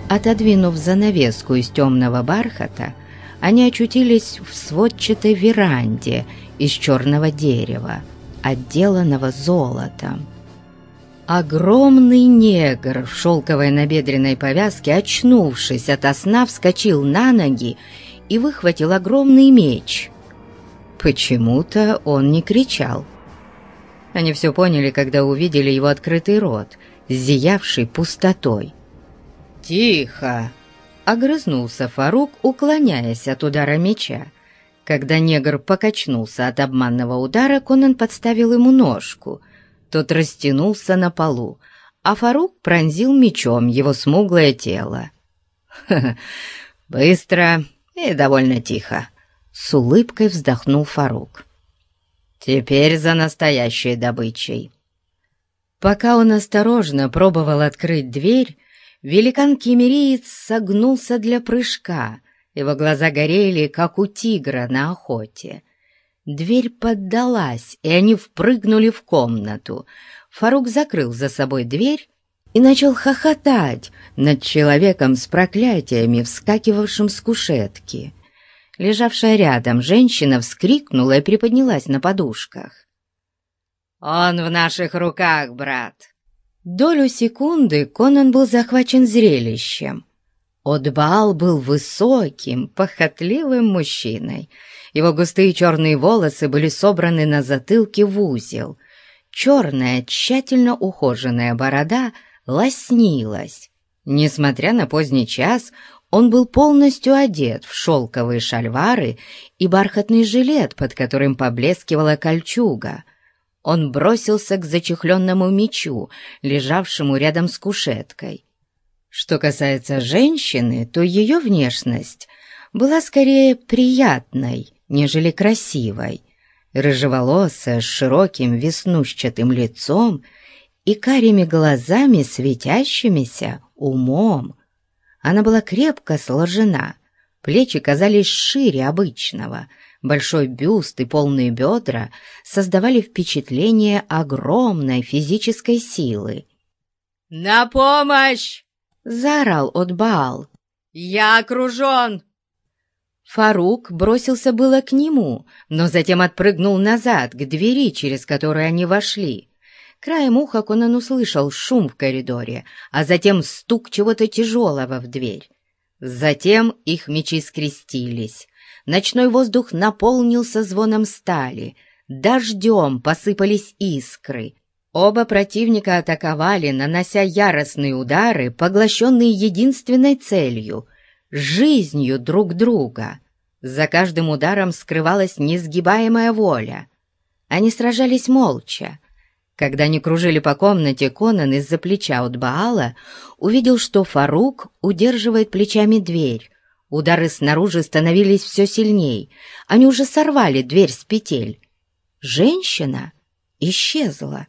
Отодвинув занавеску из темного бархата, они очутились в сводчатой веранде из черного дерева, отделанного золотом. Огромный негр в шелковой набедренной повязке, очнувшись ото сна, вскочил на ноги и выхватил огромный меч. Почему-то он не кричал. Они все поняли, когда увидели его открытый рот, зиявший пустотой. «Тихо!» — огрызнулся Фарук, уклоняясь от удара меча. Когда негр покачнулся от обманного удара, Конан подставил ему ножку. Тот растянулся на полу, а Фарук пронзил мечом его смуглое тело. «Ха-ха, быстро и довольно тихо!» — с улыбкой вздохнул Фарук. «Теперь за настоящей добычей». Пока он осторожно пробовал открыть дверь, великан-киммериец согнулся для прыжка. Его глаза горели, как у тигра на охоте. Дверь поддалась, и они впрыгнули в комнату. Фарук закрыл за собой дверь и начал хохотать над человеком с проклятиями, вскакивавшим с кушетки. Лежавшая рядом женщина вскрикнула и приподнялась на подушках. «Он в наших руках, брат!» Долю секунды Конан был захвачен зрелищем. Отбаал был высоким, похотливым мужчиной. Его густые черные волосы были собраны на затылке в узел. Черная, тщательно ухоженная борода лоснилась. Несмотря на поздний час, он был полностью одет в шелковые шальвары и бархатный жилет, под которым поблескивала кольчуга. Он бросился к зачехленному мечу, лежавшему рядом с кушеткой. Что касается женщины, то ее внешность была скорее приятной, нежели красивой. Рыжеволосая, с широким веснушчатым лицом и карими глазами, светящимися умом. Она была крепко сложена, плечи казались шире обычного. Большой бюст и полные бедра создавали впечатление огромной физической силы. «На помощь!» — заорал Отбаал. «Я окружен!» Фарук бросился было к нему, но затем отпрыгнул назад, к двери, через которую они вошли. Краем уха Конан услышал шум в коридоре, а затем стук чего-то тяжелого в дверь. Затем их мечи скрестились. Ночной воздух наполнился звоном стали, дождем посыпались искры. Оба противника атаковали, нанося яростные удары, поглощенные единственной целью — жизнью друг друга. За каждым ударом скрывалась несгибаемая воля. Они сражались молча. Когда они кружили по комнате, Конан из-за плеча Отбаала увидел, что Фарук удерживает плечами дверь. Удары снаружи становились все сильней. Они уже сорвали дверь с петель. Женщина исчезла.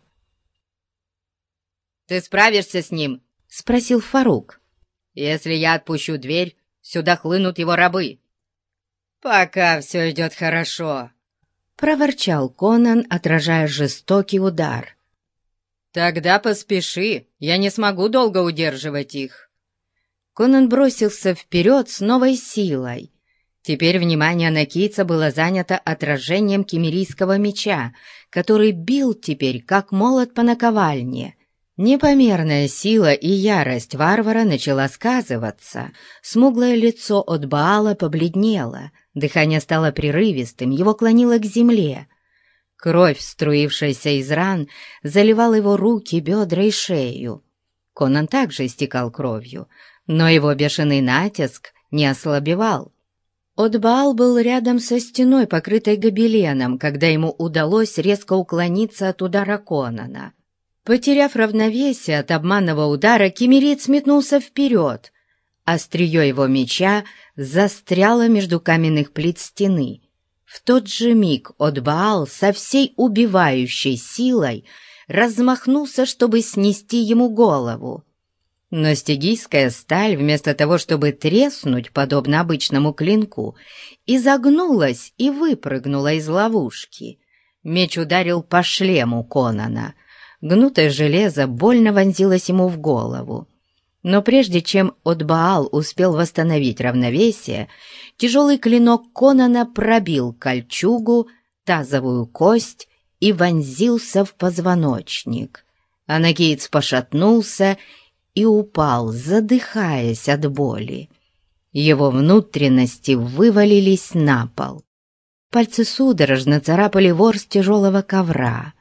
«Ты справишься с ним?» — спросил Фарук. «Если я отпущу дверь, сюда хлынут его рабы». «Пока все идет хорошо», — проворчал Конан, отражая жестокий удар. «Тогда поспеши, я не смогу долго удерживать их». Конан бросился вперед с новой силой. Теперь внимание анакийца было занято отражением киммерийского меча, который бил теперь, как молот по наковальне. Непомерная сила и ярость варвара начала сказываться. Смуглое лицо Отбаала побледнело, дыхание стало прерывистым, его клонило к земле. Кровь, струившаяся из ран, заливала его руки, бедра и шею. Конан также истекал кровью, но его бешеный натиск не ослабевал. Отбаал был рядом со стеной, покрытой гобеленом, когда ему удалось резко уклониться от удара Конана. Потеряв равновесие от обманного удара, киммериец метнулся вперед. Острие его меча застряло между каменных плит стены. В тот же миг Отбаал со всей убивающей силой размахнулся, чтобы снести ему голову. Но стигийская сталь, вместо того, чтобы треснуть, подобно обычному клинку, изогнулась и выпрыгнула из ловушки. Меч ударил по шлему Конана. Гнутое железо больно вонзилось ему в голову. Но прежде чем Отбаал успел восстановить равновесие, тяжелый клинок Конана пробил кольчугу, тазовую кость и вонзился в позвоночник. Анагеец пошатнулся и упал, задыхаясь от боли. Его внутренности вывалились на пол. Пальцы судорожно царапали ворс тяжелого ковра.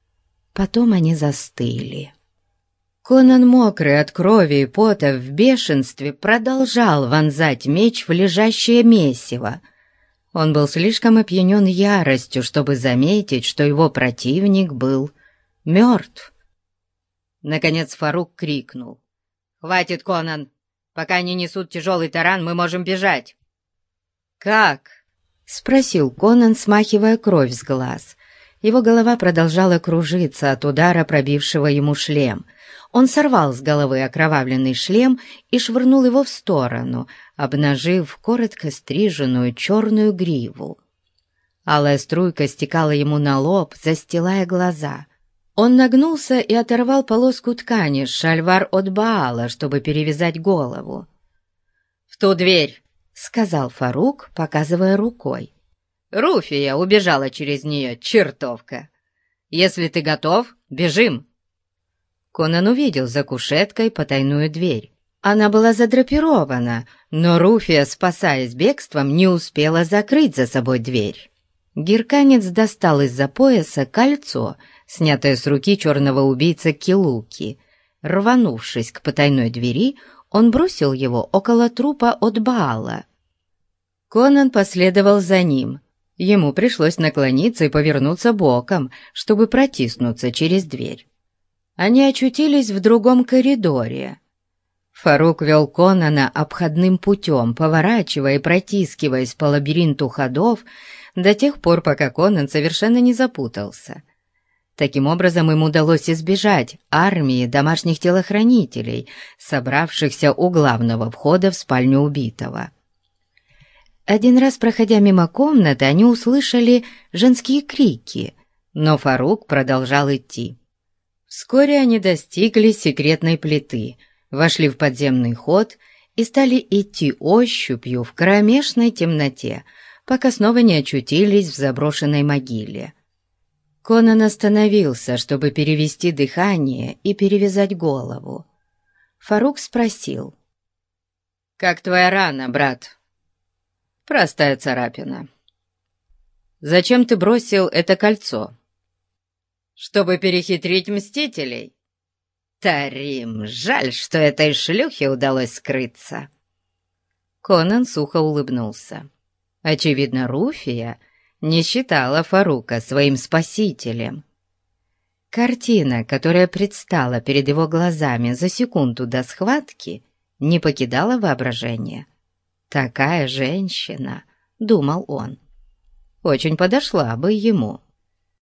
Потом они застыли. Конан, мокрый от крови и пота, в бешенстве продолжал вонзать меч в лежащее месиво. Он был слишком опьянен яростью, чтобы заметить, что его противник был мертв. Наконец Фарук крикнул: «Хватит, Конан! Пока они несут тяжелый таран, мы можем бежать!» «Как?» — спросил Конан, смахивая кровь с глаз. Его голова продолжала кружиться от удара, пробившего ему шлем. Он сорвал с головы окровавленный шлем и швырнул его в сторону, обнажив коротко стриженную черную гриву. Алая струйка стекала ему на лоб, застилая глаза. Он нагнулся и оторвал полоску ткани с шальвар Отбаала, чтобы перевязать голову. «В ту дверь!» — сказал Фарук, показывая рукой. «Руфия убежала через нее, чертовка! Если ты готов, бежим!» Конан увидел за кушеткой потайную дверь. Она была задрапирована, но Руфия, спасаясь бегством, не успела закрыть за собой дверь. Гирканец достал из-за пояса кольцо, снятое с руки черного убийцы Килуки. Рванувшись к потайной двери, он бросил его около трупа Отбаала. Конан последовал за ним. Ему пришлось наклониться и повернуться боком, чтобы протиснуться через дверь. Они очутились в другом коридоре. Фарук вел Конана обходным путем, поворачивая и протискиваясь по лабиринту ходов до тех пор, пока Конан совершенно не запутался. Таким образом, им удалось избежать армии домашних телохранителей, собравшихся у главного входа в спальню убитого. Один раз, проходя мимо комнаты, они услышали женские крики, но Фарук продолжал идти. Вскоре они достигли секретной плиты, вошли в подземный ход и стали идти ощупью в кромешной темноте, пока снова не очутились в заброшенной могиле. Конан остановился, чтобы перевести дыхание и перевязать голову. Фарук спросил: «Как твоя рана, брат?» «Простая царапина». «Зачем ты бросил это кольцо?» «Чтобы перехитрить мстителей». «Тарим, жаль, что этой шлюхе удалось скрыться». Конан сухо улыбнулся. Очевидно, Руфия не считала Фарука своим спасителем. Картина, которая предстала перед его глазами за секунду до схватки, не покидала воображения. «Такая женщина», — думал он, — «очень подошла бы ему».